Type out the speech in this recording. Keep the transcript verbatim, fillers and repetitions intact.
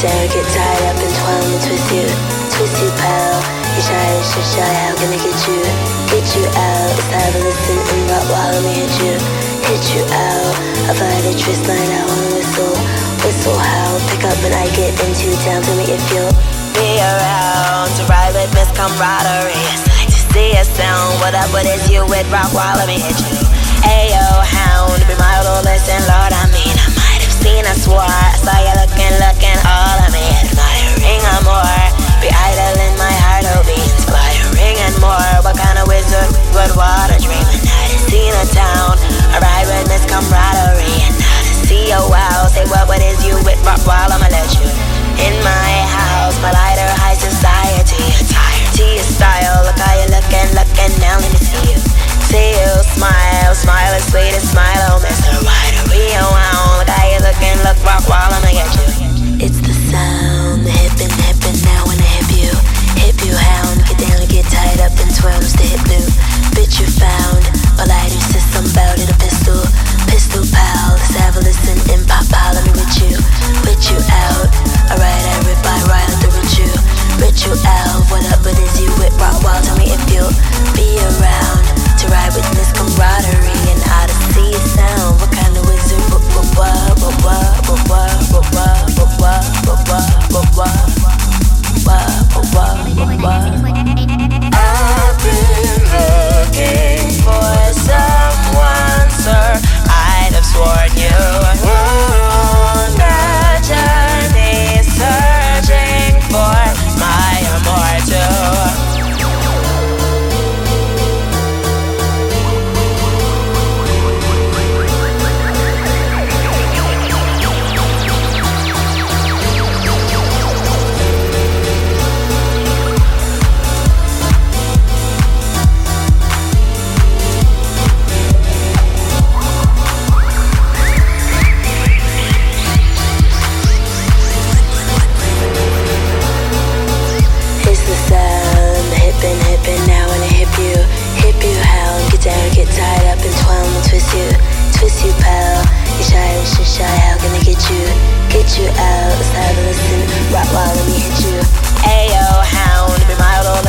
down, get tied up and twirl and twist you, twist you, pal. You shy, you shy, how can I get you, get you out? Let's have a listen and rock while let me hit you, hit you out. I find a twist line, I wanna whistle, whistle how. Pick up when I get into town, tell me if you'll be around to ride with Miss Camaraderie. It's like to see a sound. What up, what is you with rock while let me hit you? Ayo, hound, be my little listen, Lord, I mean, I might have seen, I swore. I saw you looking, looking, all of me. It's not a ring or more. Be idle in my heart, oh beans. Fly a ring and more. What kind of wizard would water dreaming? Not to see a town. I ride with Miss Camaraderie. And now to see a wow. Say what, what is you with rock while I'ma let you in my house. My lighter high society attire to your style. Look how you looking, looking, now let me see you. See you smile, smile as sweet as smile, oh Mister Wider, Rio wow. Look how you looking, look rock while I'ma get you. It's the sound, the hippin', hippin', now when I hip you, hip you hound. Get down and get tied up and twirl just to hip new. Bitch you found, all I do is some bout it, a pistol, pistol pal. Let's have a listen and pop out, let me with you, with you out. Alright, I rip, I ride like the rich you, rich you out. What up, what is you with rock while, tell me if you'll be around to ride with Miss Camaraderie and how to see a sound. What kind of wizard? What what what what what what what what what what what what what what? I've been looking for someone, sir. I'd have sworn you were on a journey, searching for my immortal. Get tied up and twirl and twist you, twist you, pal. You shy, you shy, how can I get you, get you out? Let's have a listen, rock while let me hit you. Ayo, hound, be my little